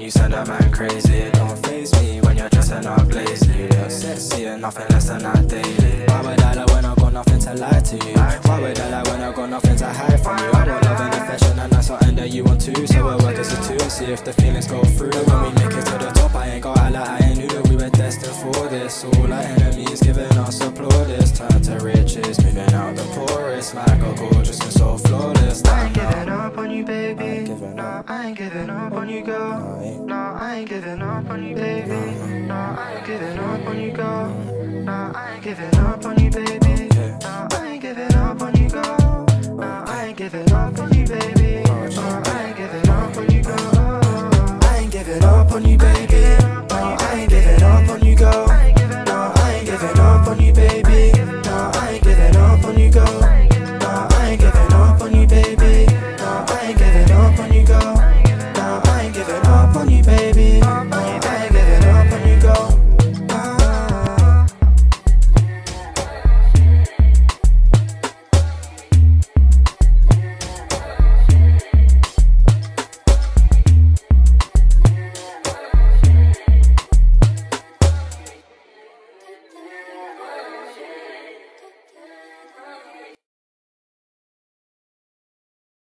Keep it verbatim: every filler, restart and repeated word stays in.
you send a man crazy. It don't faze me when you're dressing up lazily. You look sexy and nothing less than that daily. Why would I lie when I got nothing to lie to you? Why would I lie when I got nothing to hide from you? I got love and affection and that's something that you want too. So we'll work as a two and see if the feelings go through. When we make it to the top, I ain't got a lot, I ain't knew that we were destined for this. All our enemies giving us applaudis. Turn to riches, moving out the poorest. Like a gorgeous and so flawless. I ain't giving up on you, baby. No, I ain't giving up on you, girl. No, I ain't giving up on you, baby. No, I ain't giving up on you, girl. No, I ain't giving up on you, baby.